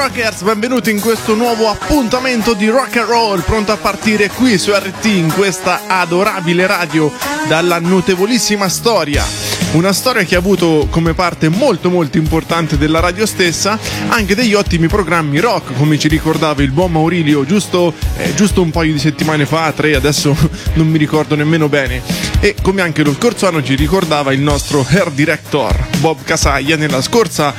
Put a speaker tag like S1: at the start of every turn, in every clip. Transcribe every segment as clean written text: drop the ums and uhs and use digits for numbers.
S1: rockers, benvenuti in questo nuovo appuntamento di rock and roll, pronto a partire qui su RT, in questa adorabile radio dalla notevolissima storia. Una storia che ha avuto come parte molto importante della radio stessa anche degli ottimi programmi rock, come ci ricordava il buon Maurilio giusto un paio di settimane fa, 3, adesso non mi ricordo nemmeno bene, e come anche lo scorso anno ci ricordava il nostro hair director Bob Casaglia nella scorsa,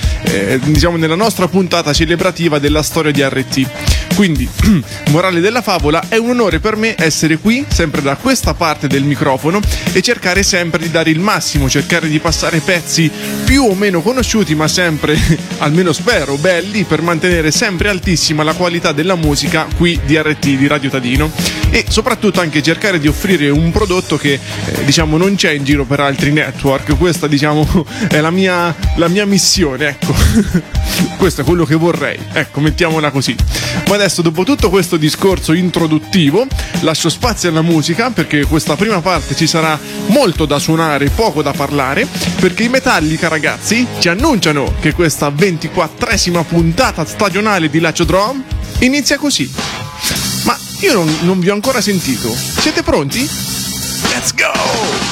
S1: nella nostra puntata celebrativa della storia di RT. Quindi, morale della favola, è un onore per me essere qui, sempre da questa parte del microfono, e cercare sempre di dare il massimo, cercare di passare pezzi più o meno conosciuti, ma sempre, almeno spero, belli, per mantenere sempre altissima la qualità della musica qui di RT, di Radio Tadino, e soprattutto anche cercare di offrire un prodotto che, non c'è in giro per altri network. Questa, è la mia missione, ecco. Questo è quello che vorrei, ecco, mettiamola così. Ma adesso, dopo tutto questo discorso introduttivo, lascio spazio alla musica, perché questa prima parte ci sarà molto da suonare, poco da parlare, perché i Metallica, ragazzi, ci annunciano che questa 24esima puntata stagionale di Lacio Drum inizia così. Ma io non vi ho ancora sentito. Siete pronti? Let's go!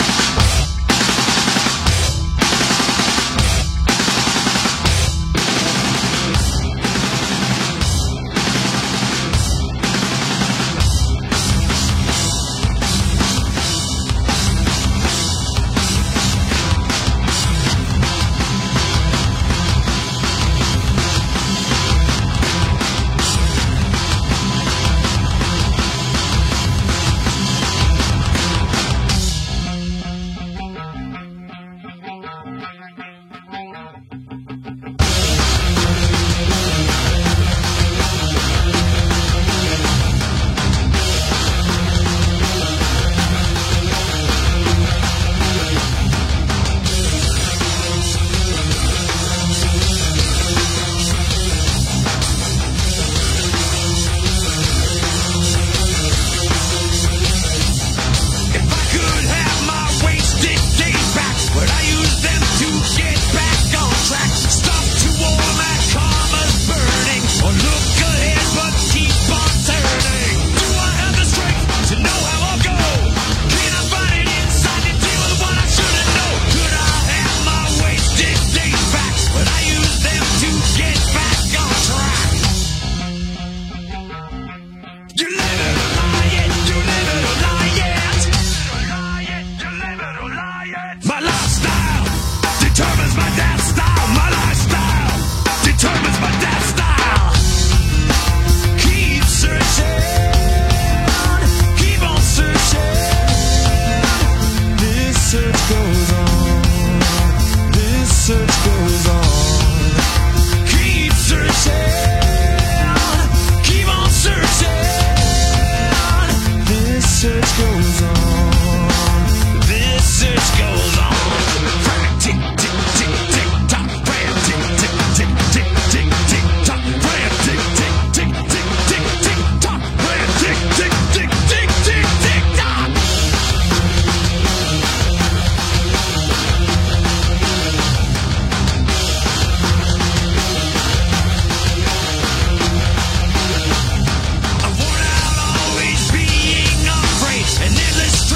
S2: Endless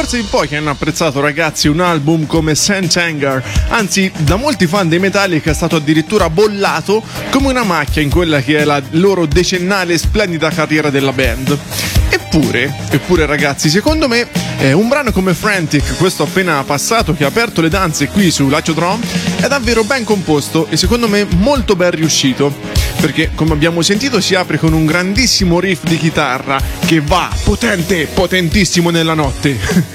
S1: forse in pochi hanno apprezzato, ragazzi, un album come Saint Anger. Anzi, da molti fan dei Metallica è stato addirittura bollato come una macchia in quella che è la loro decennale e splendida carriera della band. Eppure ragazzi, secondo me un brano come Frantic, questo appena passato, che ha aperto le danze qui su Laciodrome, è davvero ben composto e secondo me molto ben riuscito, perché come abbiamo sentito si apre con un grandissimo riff di chitarra che va potentissimo nella notte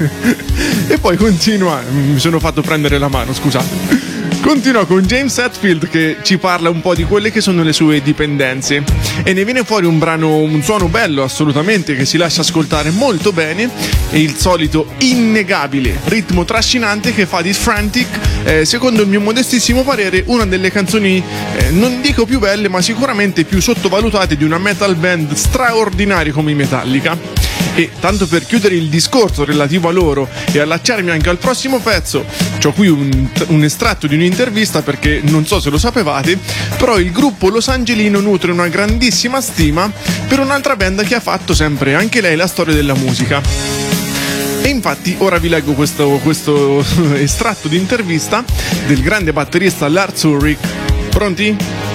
S1: e poi continua, mi sono fatto prendere la mano, scusate. Continua con James Hetfield che ci parla un po' di quelle che sono le sue dipendenze e ne viene fuori un suono bello assolutamente, che si lascia ascoltare molto bene, e il solito innegabile ritmo trascinante che fa di Frantic, secondo il mio modestissimo parere, una delle canzoni non dico più belle ma sicuramente più sottovalutate di una metal band straordinaria come i Metallica. E tanto per chiudere il discorso relativo a loro e allacciarmi anche al prossimo pezzo, c'ho qui un estratto di un'intervista, perché non so se lo sapevate, però il gruppo losangelino nutre una grandissima stima per un'altra band che ha fatto sempre anche lei la storia della musica. E infatti ora vi leggo questo estratto di intervista del grande batterista Lars Ulrich. Pronti?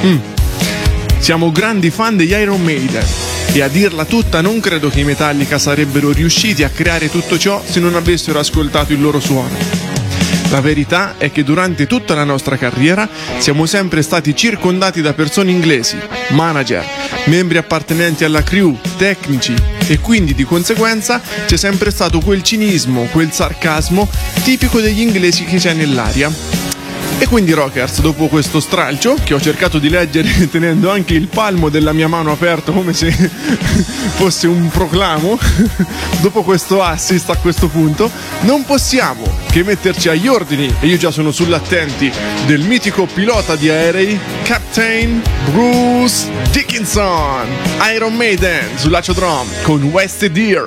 S1: Siamo grandi fan degli Iron Maiden. E a dirla tutta, non credo che i Metallica sarebbero riusciti a creare tutto ciò se non avessero ascoltato il loro suono. La verità è che durante tutta la nostra carriera siamo sempre stati circondati da persone inglesi, manager, membri appartenenti alla crew, tecnici, e quindi di conseguenza c'è sempre stato quel cinismo, quel sarcasmo tipico degli inglesi che c'è nell'aria. E quindi rockers, dopo questo stralcio, che ho cercato di leggere tenendo anche il palmo della mia mano aperto come se fosse un proclamo, dopo questo assist a questo punto, non possiamo che metterci agli ordini, e io già sono sull'attenti, del mitico pilota di aerei, Captain Bruce Dickinson. Iron Maiden su Laciodrome con Wasted Year.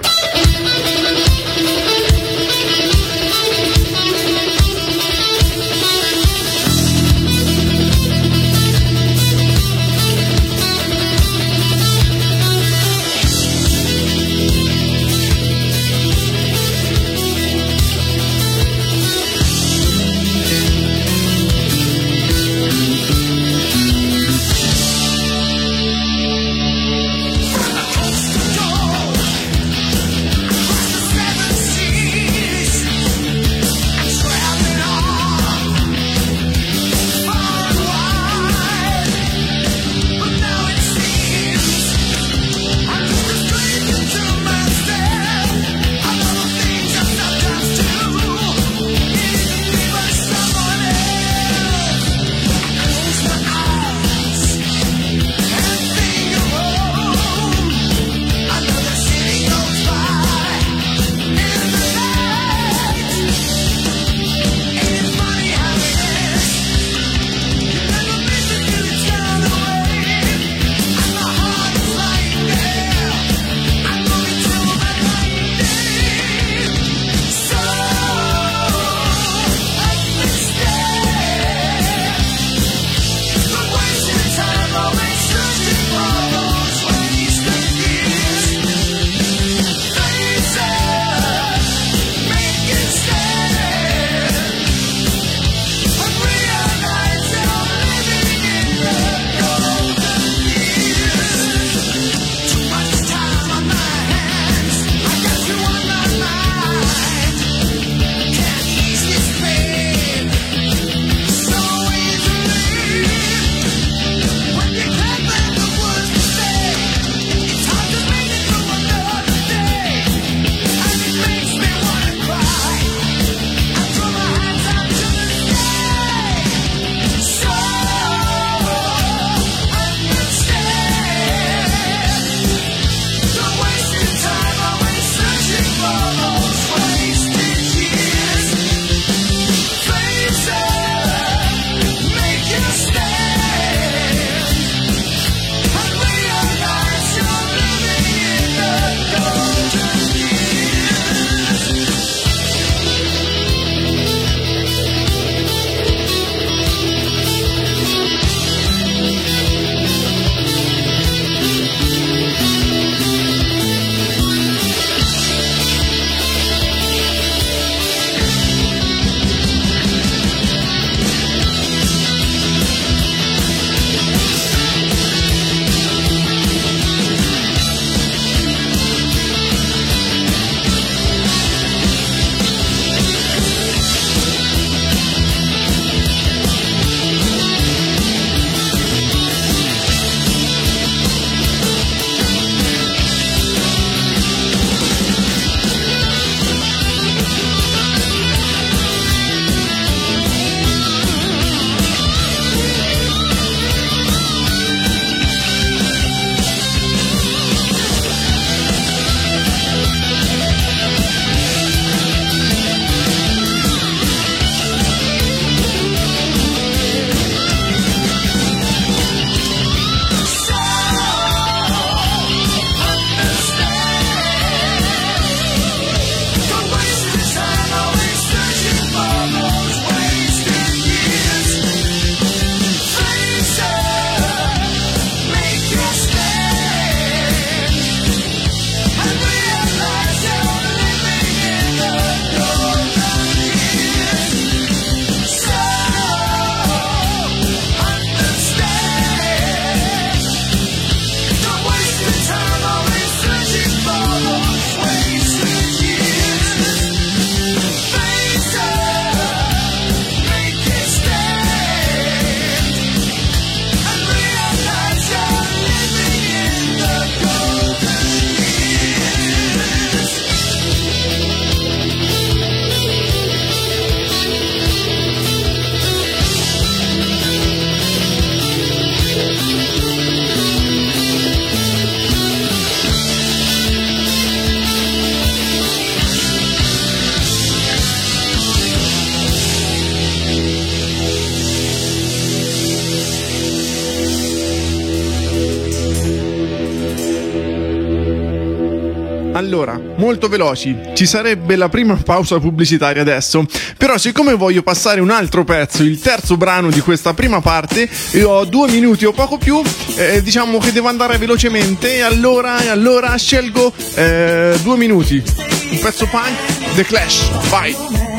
S1: Allora, molto veloci, ci sarebbe la prima pausa pubblicitaria adesso, però siccome voglio passare un altro pezzo, il terzo brano di questa prima parte, io ho 2 minuti o poco più, diciamo che devo andare velocemente, e allora scelgo 2 minuti, un pezzo punk, The Clash, vai!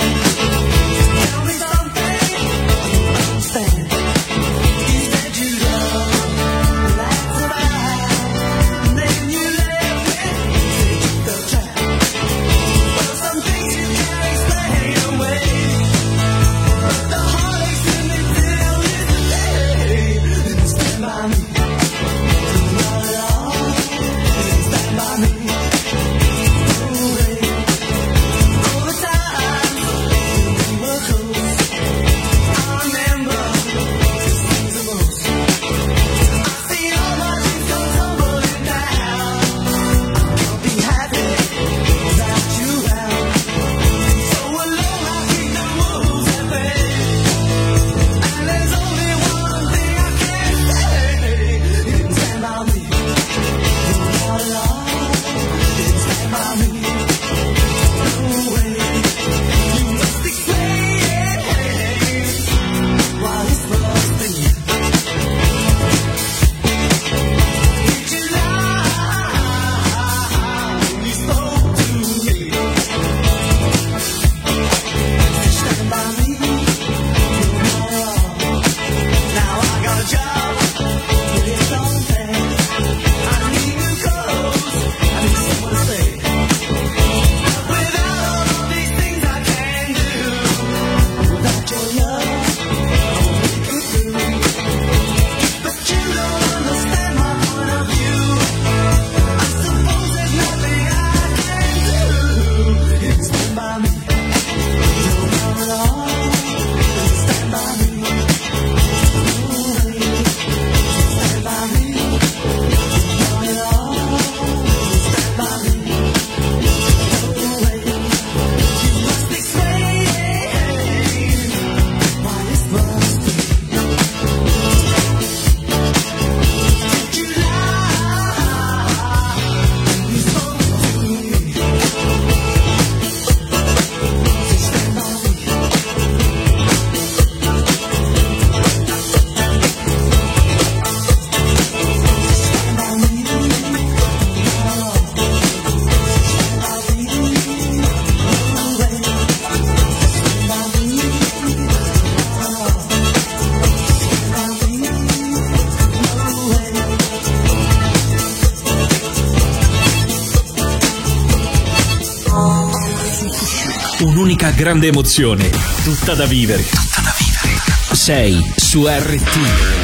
S2: Un'unica grande emozione, tutta da vivere. Sei su RT.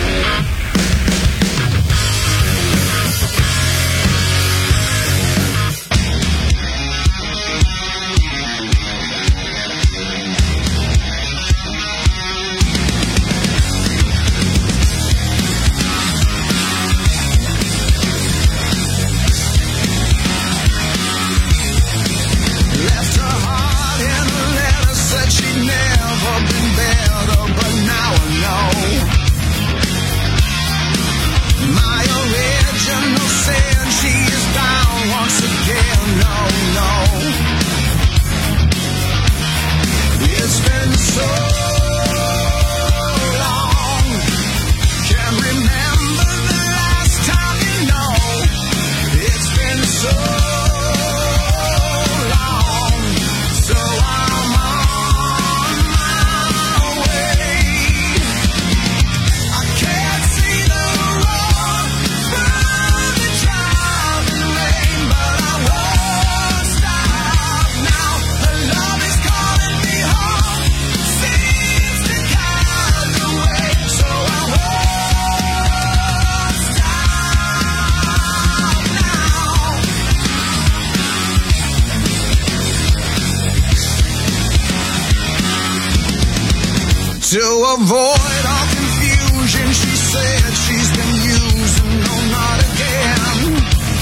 S3: To avoid all confusion, she said she's been using, no, not again.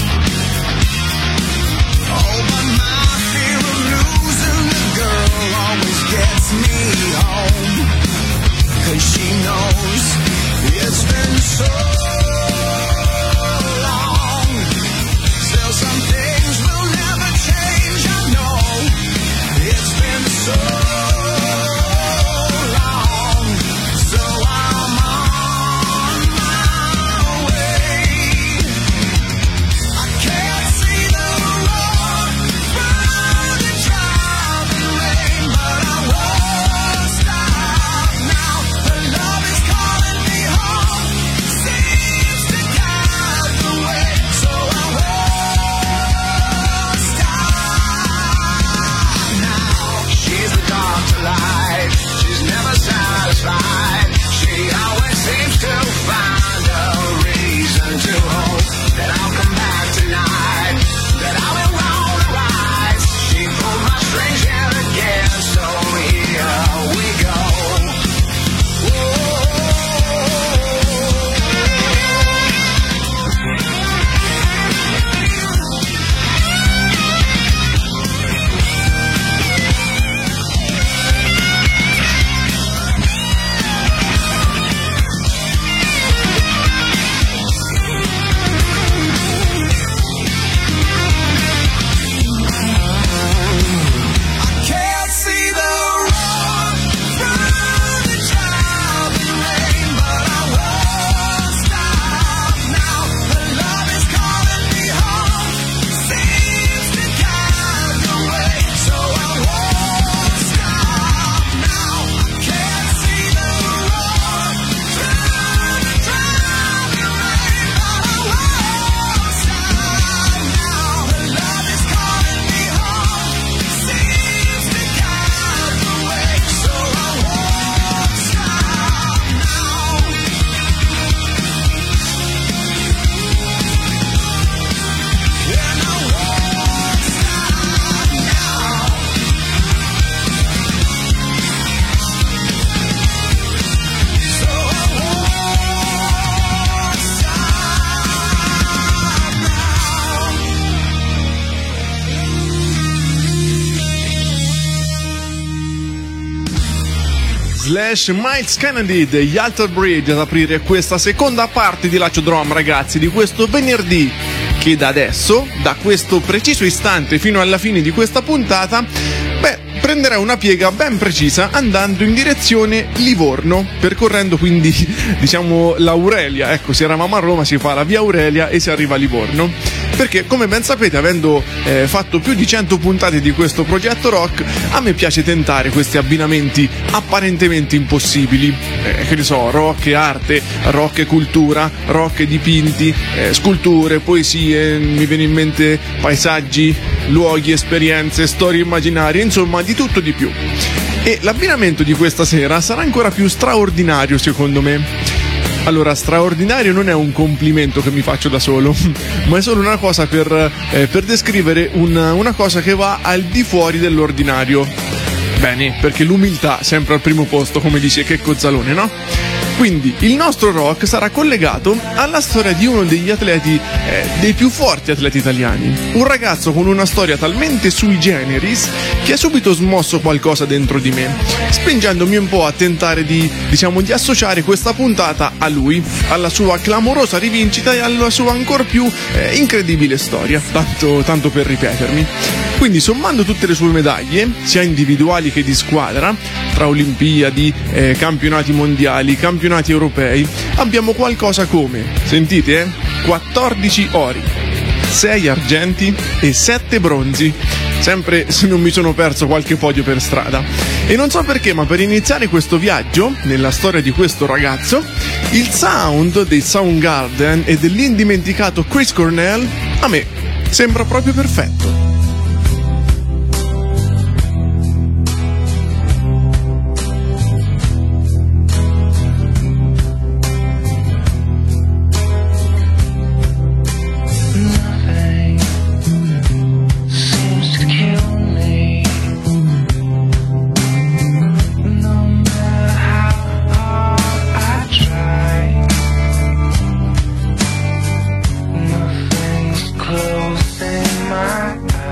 S3: Oh, but my fear of losing the girl always gets me home. 'Cause she knows it's been so long. Still some things will never
S1: / Miles Kennedy degli Alter Bridge ad aprire questa seconda parte di Laccio Drum, ragazzi, di questo venerdì, che da adesso, da questo preciso istante fino alla fine di questa puntata, prenderà una piega ben precisa andando in direzione Livorno, percorrendo quindi diciamo l'Aurelia. Ecco, se eravamo a Roma si fa la via Aurelia e si arriva a Livorno, perché come ben sapete, avendo fatto più di 100 puntate di questo progetto rock, a me piace tentare questi abbinamenti apparentemente impossibili, che ne so, rock e arte, rock e cultura, rock e dipinti, sculture, poesie, mi viene in mente paesaggi, luoghi, esperienze, storie immaginarie, insomma di tutto di più. E l'abbinamento di questa sera sarà ancora più straordinario, secondo me. Allora, straordinario non è un complimento che mi faccio da solo, ma è solo una cosa per descrivere una cosa che va al di fuori dell'ordinario. Bene, perché l'umiltà sempre al primo posto, come dice Checco Zalone, no? Quindi il nostro rock sarà collegato alla storia di uno degli atleti, dei più forti atleti italiani. Un ragazzo con una storia talmente sui generis che ha subito smosso qualcosa dentro di me, spingendomi un po' a tentare di associare questa puntata a lui, alla sua clamorosa rivincita e alla sua ancor più incredibile storia, tanto per ripetermi. Quindi, sommando tutte le sue medaglie, sia individuali che di squadra, tra Olimpiadi, campionati mondiali, campionati europei, abbiamo qualcosa come, sentite, 14 ori, 6 argenti e 7 bronzi, sempre se non mi sono perso qualche podio per strada. E non so perché, ma per iniziare questo viaggio nella storia di questo ragazzo, il sound dei Soundgarden e dell'indimenticato Chris Cornell a me sembra proprio perfetto.
S3: Close in my eyes.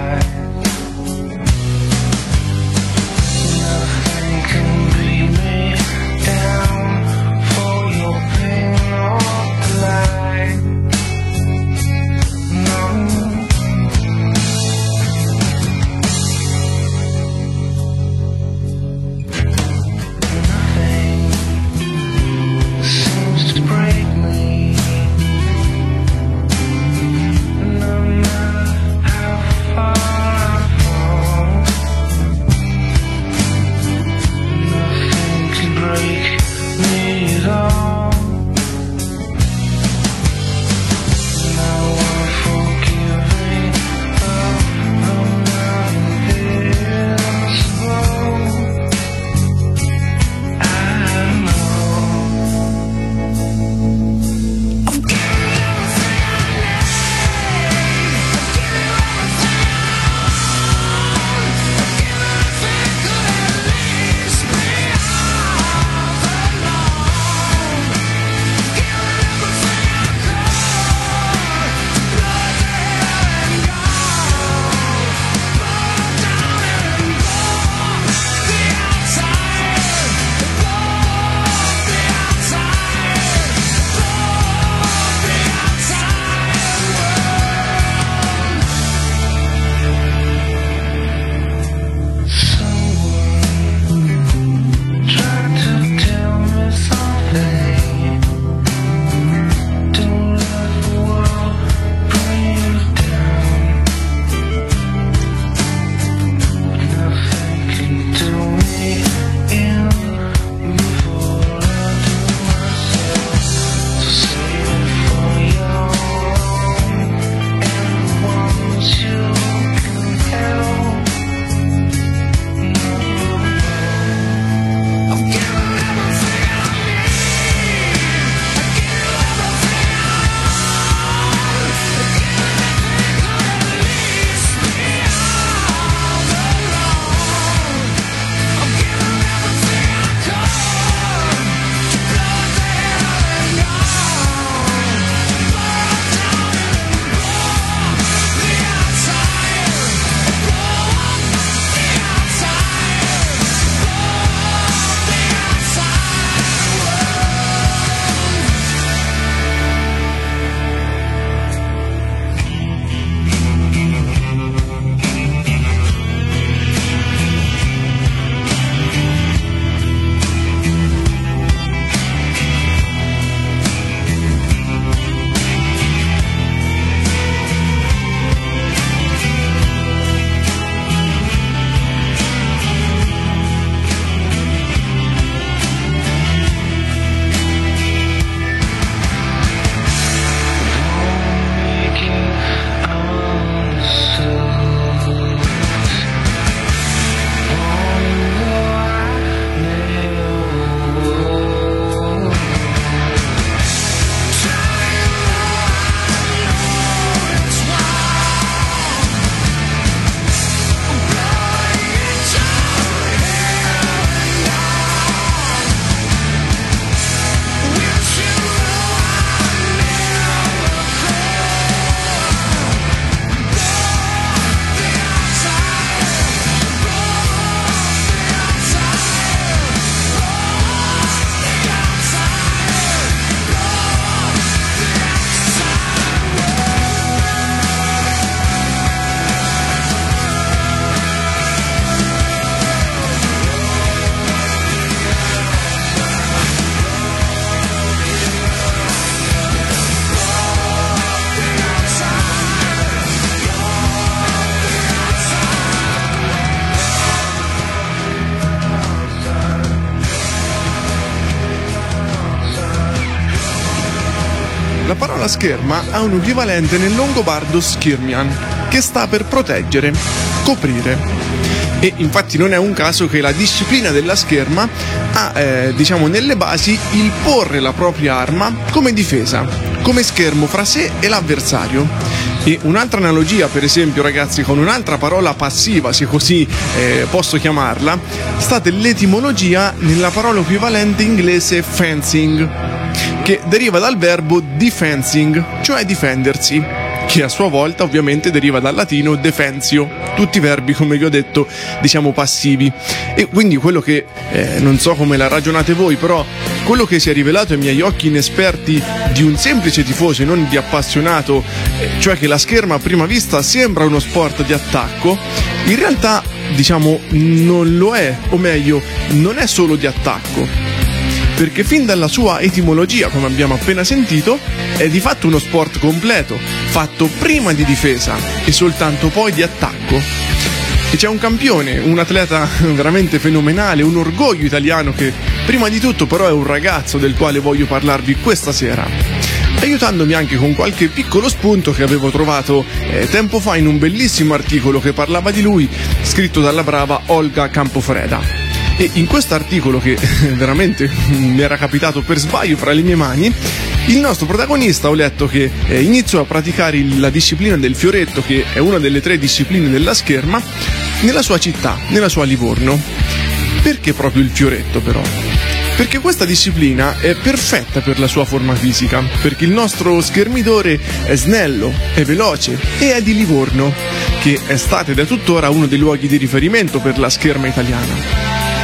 S1: La parola scherma ha un equivalente nel longobardo skirmian, che sta per proteggere, coprire. E infatti non è un caso che la disciplina della scherma ha, nelle basi il porre la propria arma come difesa, come schermo fra sé e l'avversario. E un'altra analogia, per esempio, ragazzi, con un'altra parola passiva, se così posso chiamarla, sta dell'etimologia nella parola equivalente inglese fencing, che deriva dal verbo defensing, cioè difendersi, che a sua volta ovviamente deriva dal latino defensio, tutti verbi, come vi ho detto, diciamo passivi. E quindi quello che, non so come la ragionate voi, però quello che si è rivelato ai miei occhi inesperti di un semplice tifoso e non di appassionato, cioè che la scherma a prima vista sembra uno sport di attacco, in realtà, diciamo, non lo è, o meglio, non è solo di attacco. Perché fin dalla sua etimologia, come abbiamo appena sentito, è di fatto uno sport completo, fatto prima di difesa e soltanto poi di attacco. E c'è un campione, un atleta veramente fenomenale, un orgoglio italiano che prima di tutto però è un ragazzo del quale voglio parlarvi questa sera, aiutandomi anche con qualche piccolo spunto che avevo trovato tempo fa in un bellissimo articolo che parlava di lui, scritto dalla brava Olga Campofreda. E in questo articolo, che veramente mi era capitato per sbaglio fra le mie mani, il nostro protagonista, ho letto che iniziò a praticare la disciplina del fioretto, che è una delle 3 discipline della scherma, nella sua città, nella sua Livorno. Perché proprio il fioretto però? Perché questa disciplina è perfetta per la sua forma fisica, perché il nostro schermitore è snello, è veloce e è di Livorno, che è stata ed è tuttora uno dei luoghi di riferimento per la scherma italiana.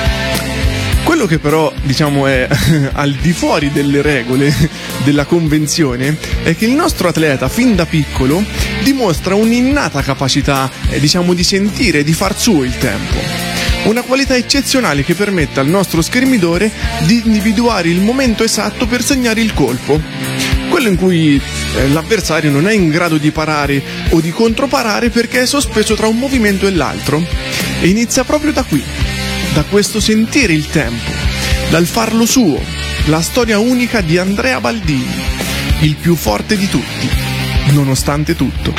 S1: Quello che però, diciamo, è al di fuori delle regole, della convenzione, è che il nostro atleta, fin da piccolo, dimostra un'innata capacità, diciamo, di sentire e di far suo il tempo. Una qualità eccezionale che permette al nostro schermidore di individuare il momento esatto per segnare il colpo. Quello in cui l'avversario non è in grado di parare o di controparare perché è sospeso tra un movimento e l'altro. E inizia proprio da qui. Da questo sentire il tempo, dal farlo suo, la storia unica di Andrea Baldini, il più forte di tutti, nonostante tutto.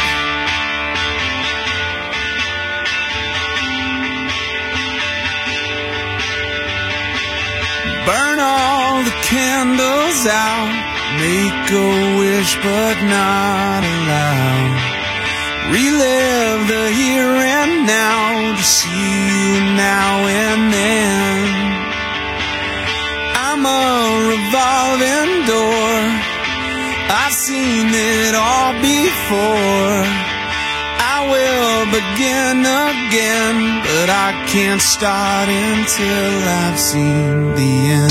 S3: Burn all the candles out, make a wish but not aloud. Relive the here and now to see you now and then. I'm a revolving door, I've seen it all before. I will begin again, but I can't start until I've seen the end.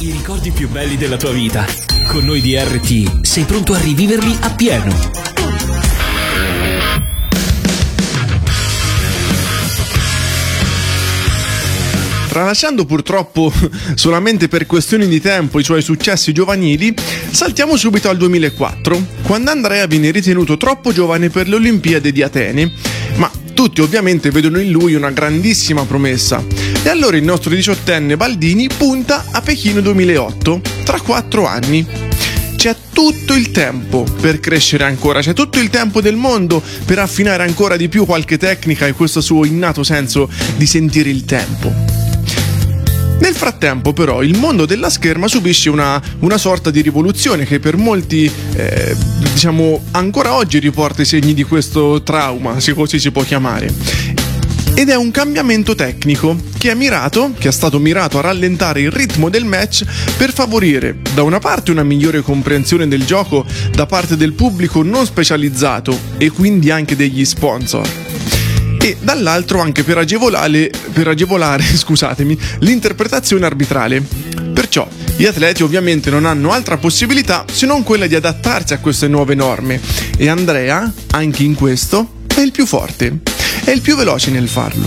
S2: I ricordi più belli della tua vita. Con noi di RT sei pronto a riviverli appieno.
S1: Tralasciando purtroppo solamente per questioni di tempo i suoi successi giovanili, saltiamo subito al 2004, quando Andrea viene ritenuto troppo giovane per le Olimpiadi di Atene, ma tutti ovviamente vedono in lui una grandissima promessa. E allora il nostro 18enne Baldini punta a Pechino 2008, tra 4 anni. C'è tutto il tempo per crescere ancora, c'è tutto il tempo del mondo per affinare ancora di più qualche tecnica e questo suo innato senso di sentire il tempo. Nel frattempo però il mondo della scherma subisce una sorta di rivoluzione che per molti ancora oggi riporta i segni di questo trauma, se così si può chiamare. Ed è un cambiamento tecnico che è stato mirato a rallentare il ritmo del match per favorire da una parte una migliore comprensione del gioco da parte del pubblico non specializzato e quindi anche degli sponsor, e dall'altro anche per agevolare l'interpretazione arbitrale. Perciò gli atleti ovviamente non hanno altra possibilità se non quella di adattarsi a queste nuove norme, e Andrea, anche in questo, è il più forte, è il più veloce nel farlo.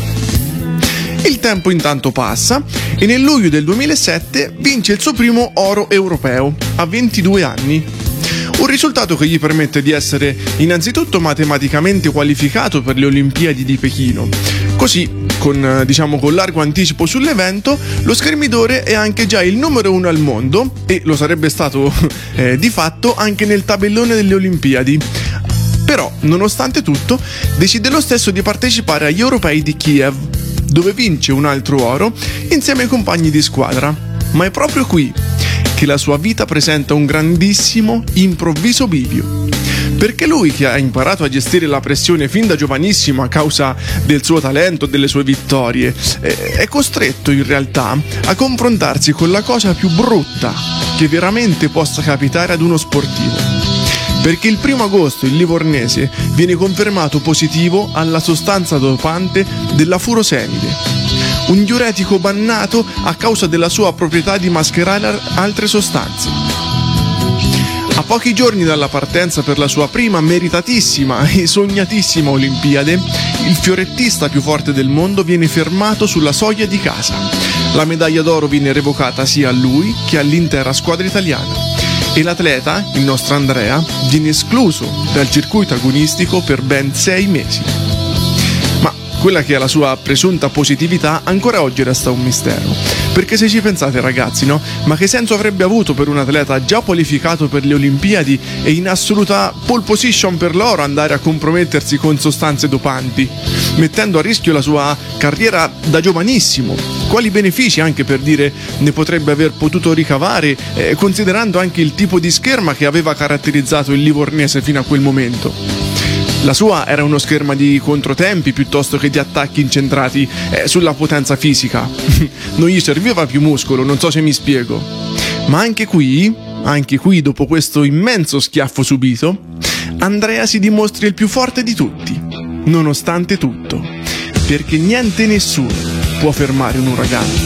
S1: Il tempo intanto passa e nel luglio del 2007 vince il suo primo oro europeo a 22 anni. Un risultato che gli permette di essere innanzitutto matematicamente qualificato per le Olimpiadi di Pechino. Così, con largo anticipo sull'evento, lo schermidore è anche già il numero 1 al mondo e lo sarebbe stato di fatto anche nel tabellone delle Olimpiadi. Però, nonostante tutto, decide lo stesso di partecipare agli europei di Kiev, dove vince un altro oro insieme ai compagni di squadra. Ma è proprio qui che la sua vita presenta un grandissimo, improvviso bivio. Perché lui, che ha imparato a gestire la pressione fin da giovanissimo a causa del suo talento, delle sue vittorie, è costretto in realtà a confrontarsi con la cosa più brutta che veramente possa capitare ad uno sportivo. Perché il 1 agosto il livornese viene confermato positivo alla sostanza dopante della furosemide, un diuretico bannato a causa della sua proprietà di mascherare altre sostanze. A pochi giorni dalla partenza per la sua prima meritatissima e sognatissima Olimpiade, il fiorettista più forte del mondo viene fermato sulla soglia di casa. La medaglia d'oro viene revocata sia a lui che all'intera squadra italiana. E l'atleta, il nostro Andrea, viene escluso dal circuito agonistico per ben 6 mesi. Ma quella che è la sua presunta positività ancora oggi resta un mistero. Perché se ci pensate ragazzi, no? Ma che senso avrebbe avuto per un atleta già qualificato per le Olimpiadi e in assoluta pole position per l'oro andare a compromettersi con sostanze dopanti, mettendo a rischio la sua carriera da giovanissimo? Quali benefici, anche per dire, ne potrebbe aver potuto ricavare, considerando anche il tipo di scherma che aveva caratterizzato il livornese fino a quel momento? La sua era uno scherma di controtempi piuttosto che di attacchi incentrati sulla potenza fisica. Non gli serviva più muscolo, non so se mi spiego. Ma anche qui, dopo questo immenso schiaffo subito, Andrea si dimostra il più forte di tutti, nonostante tutto, perché niente e nessuno può fermare un uragano.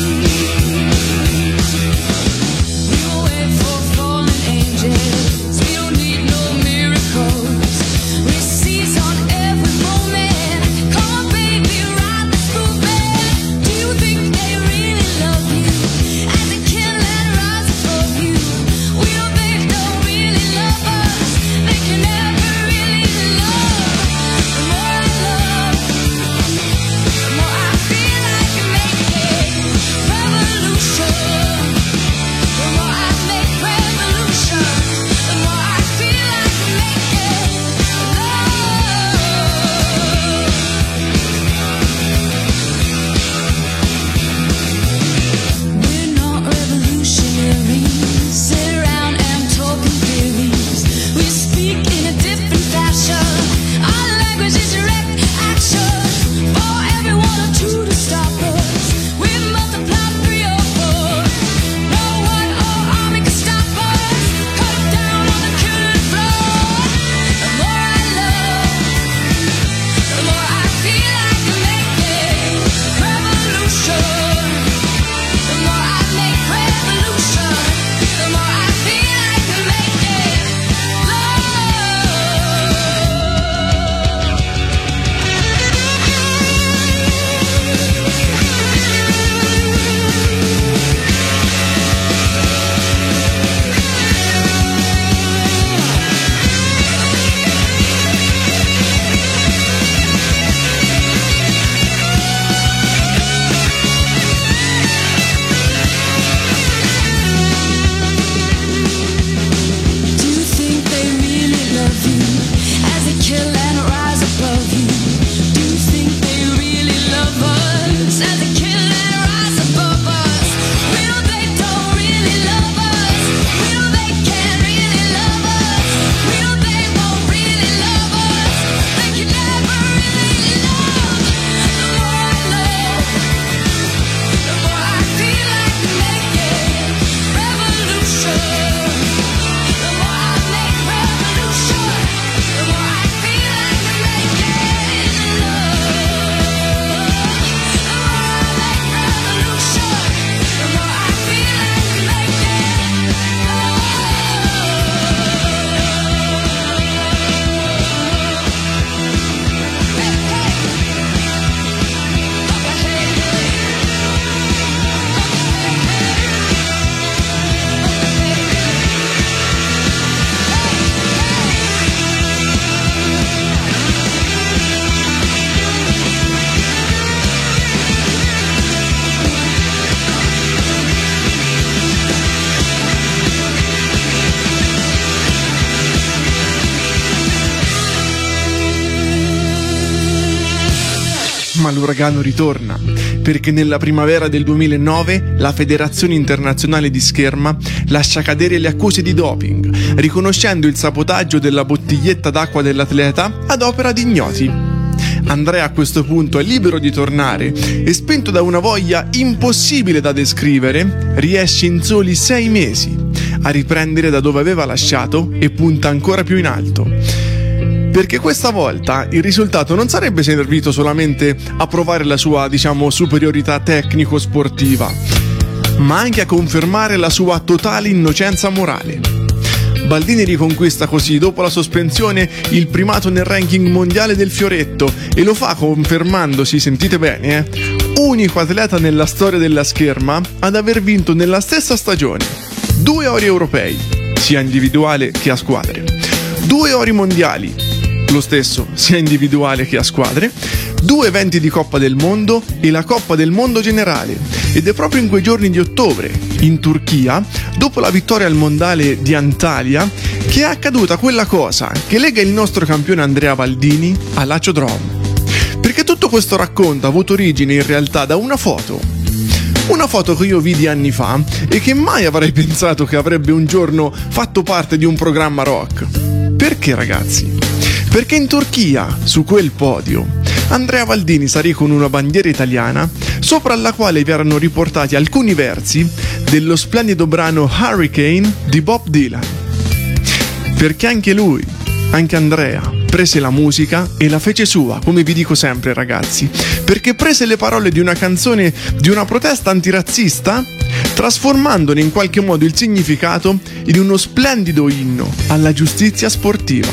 S1: Ma l'uragano ritorna, perché nella primavera del 2009 la Federazione Internazionale di Scherma lascia cadere le accuse di doping, riconoscendo il sabotaggio della bottiglietta d'acqua dell'atleta ad opera di ignoti. Andrea a questo punto è libero di tornare e, spinto da una voglia impossibile da descrivere, riesce in soli 6 mesi a riprendere da dove aveva lasciato e punta ancora più in alto. Perché questa volta il risultato non sarebbe servito solamente a provare la sua, superiorità tecnico-sportiva, ma anche a confermare la sua totale innocenza morale. Baldini riconquista così, dopo la sospensione, il primato nel ranking mondiale del fioretto e lo fa confermandosi, sentite bene, unico atleta nella storia della scherma ad aver vinto nella stessa stagione 2 ori europei, sia individuale che a squadre, 2 ori mondiali, lo stesso sia individuale che a squadre, 2 eventi di Coppa del Mondo e la Coppa del Mondo generale. Ed è proprio in quei giorni di ottobre, in Turchia, dopo la vittoria al mondiale di Antalya, che è accaduta quella cosa che lega il nostro campione Andrea Baldini a Lazio Drom. Perché tutto questo racconto ha avuto origine in realtà da una foto che io vidi anni fa e che mai avrei pensato che avrebbe un giorno fatto parte di un programma rock. Perché, ragazzi? Perché in Turchia, su quel podio, Andrea Baldini salì con una bandiera italiana sopra alla quale vi erano riportati alcuni versi dello splendido brano Hurricane di Bob Dylan. Perché anche lui, anche Andrea, prese la musica e la fece sua, come vi dico sempre, ragazzi, perché prese le parole di una canzone di una protesta antirazzista, trasformandone in qualche modo il significato in uno splendido inno alla giustizia sportiva.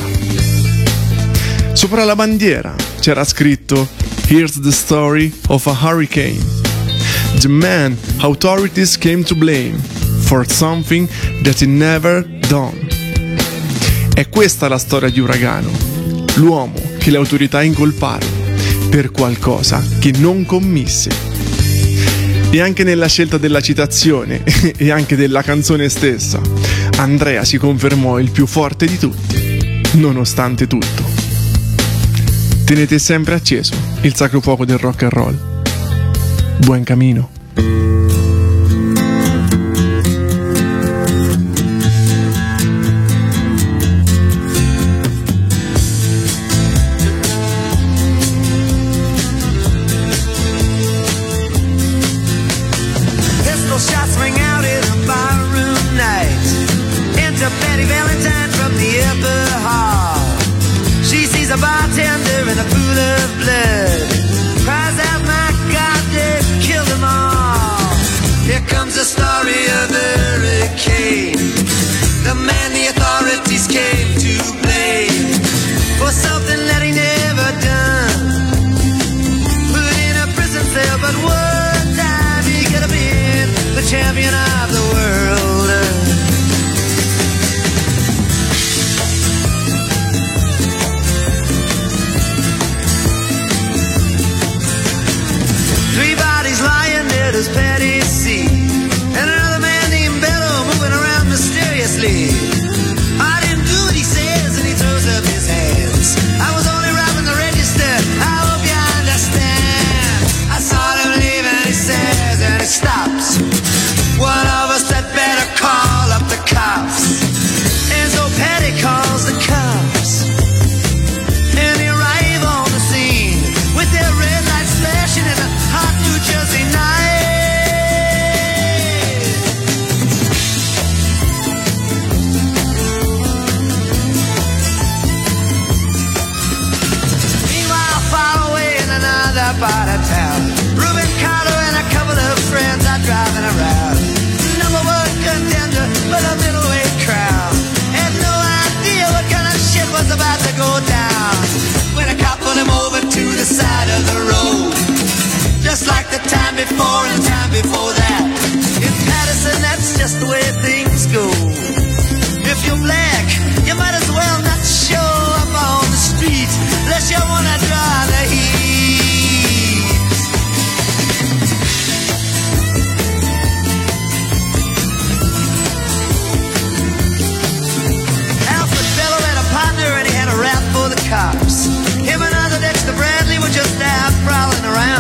S1: Sopra la bandiera c'era scritto "Here's the story of a hurricane. The man authorities came to blame for something that he never done." È questa la storia di Uragano, l'uomo che le autorità incolparono per qualcosa che non commise. E anche nella scelta della citazione e anche della canzone stessa, Andrea si confermò il più forte di tutti, nonostante tutto. Tenete sempre acceso il sacro fuoco del rock and roll. Buon cammino.
S3: Pistol shots ring out in a barroom night. Enter Betty Valentine from the upper hall. She sees a bartender in a pool of blood, cries out, "My God, they've killed them all." Here comes the story of Hurricane, the man the authorities came to blame for something that he never done. Put in a prison cell, but one time he could have been the champion of the world. His petty sea, and another man named Bello moving around mysteriously. I didn't do what he says, and he throws up his hands. I was only robbing the register, I hope you understand. I saw him leave and he says, and he stops. One of us had better call up the cops. And so Petty calls the cops, and they arrive on the scene with their red lights flashing in a hot New Jersey night. Part of town, Ruben Carter and a couple of friends are driving around. Number 1 contender for the middleweight crown. Had no idea what kind of shit was about to go down when a cop pulled him over to the side of the road. Just like the time before and the time before that. In Patterson, that's just the way things go. If you're black, you might as well not show up on the street unless you wanna draw the heat. Cops. Him and other Dexter Bradley were just out prowling around.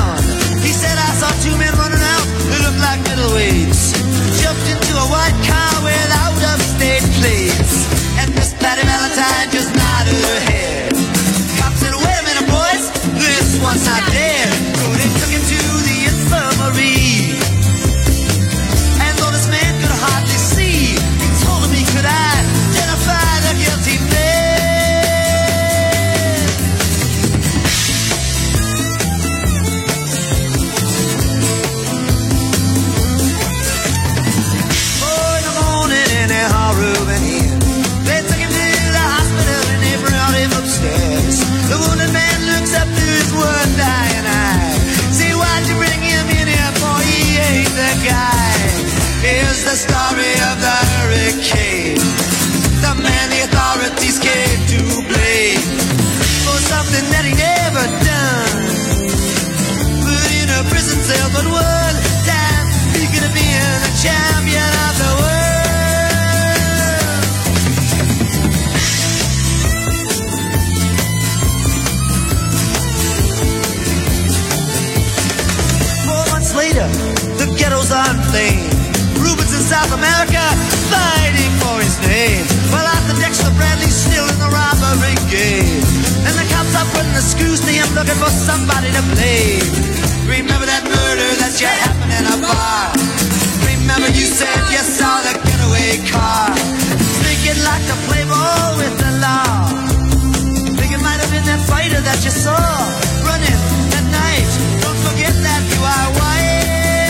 S3: are fighting for his name. Well, Arthur Dexter Bradley's still in the robbery game, and the cops are putting the screws to him, looking for somebody to blame. Remember that murder that you happened in a bar? Remember you said you saw the getaway car? Think you'd like to play ball with the law? Think it might have been that fighter that you saw running at night? Don't forget that you are white.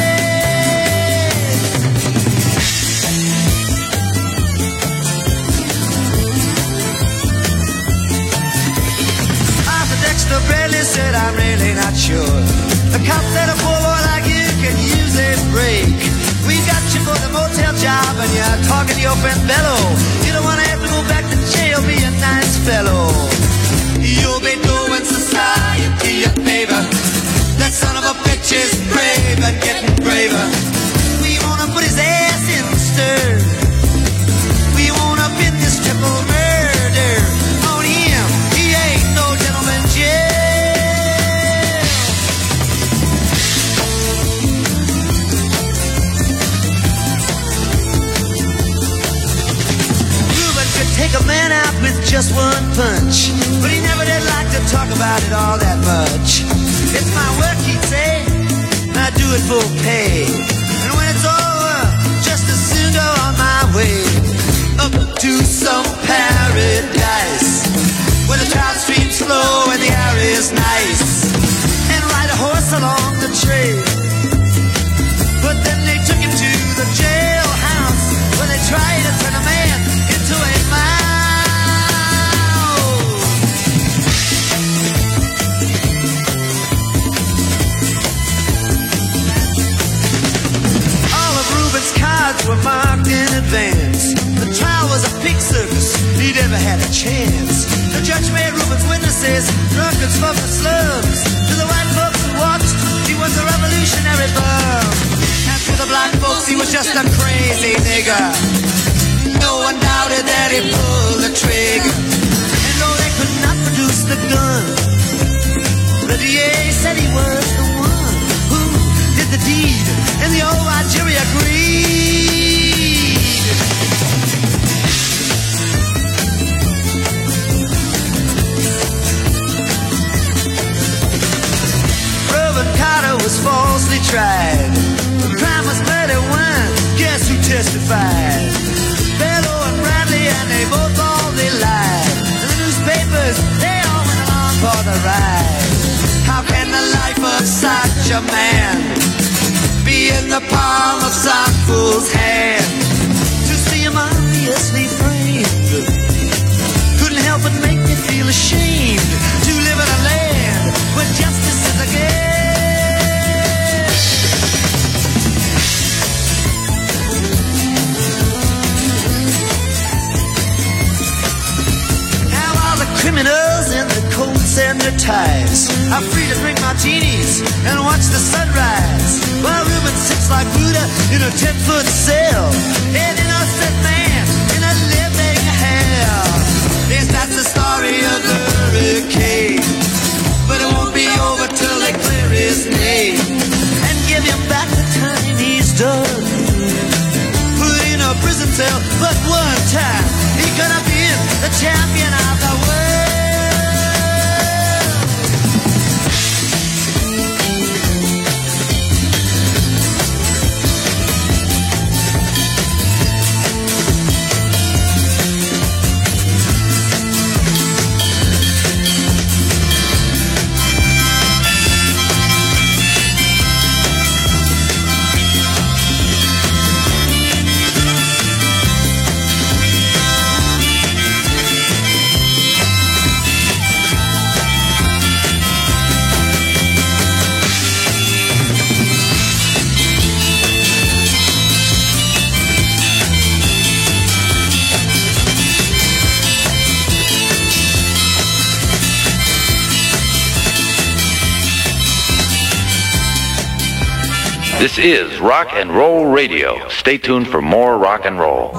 S3: Arthur Dexter Bradley said, I'm really not sure. The cop said a poor boy like you can use a break. We got you for the motel job and you're talking to your friend Bello. You don't want to have to go back to jail, be a nice fellow. You'll be doing society a favor. That son of a bitch is brave and getting braver. We want to put his ass in the stir. We want to pin this triple murder on him. He ain't no gentleman jail. Take a man out with just one punch, but he never did like to talk about it all that much. It's my work, he'd say, I do it for pay, and when it's over, just as soon go on my way up to some paradise where the trout streams flow and the air is nice, and ride a horse along the trail. But then they took him to the jailhouse where they tried to turn a man into a mouse. All of Reuben's cards were marked in advance. The trial was a pig circus, he never had a chance. The judge made Reuben's witnesses drunkards from the slums. To the white folks who watched, he was a revolutionary bum. And to the black folks, he was just a crazy nigger. No one doubted that he pulled the trigger. And though they could not produce the gun, the DA said he was the one who did the deed, and the old white jury agreed. Reuben Carter was falsely tried. The crime was murder one. Guess who testified? Bello and Bradley, and they both they lied. And the newspapers, they all went along for the ride. How can the life of such a man be in the palm of some fool's hand? To see him obviously framed couldn't help but make me feel ashamed to live in a land where justice is a game. Criminals in the coats and their ties are free to drink martinis and watch the sunrise, while Reuben sits like Buddha in a 10-foot cell, an innocent man in a living hell. Yes, that's the story of the hurricane, but it won't be over till they clear his name and give him back the time he's done. Put in a prison cell, but one time he could have been the champion of the world.
S4: This is Rock and Roll Radio. Stay tuned for more rock and roll.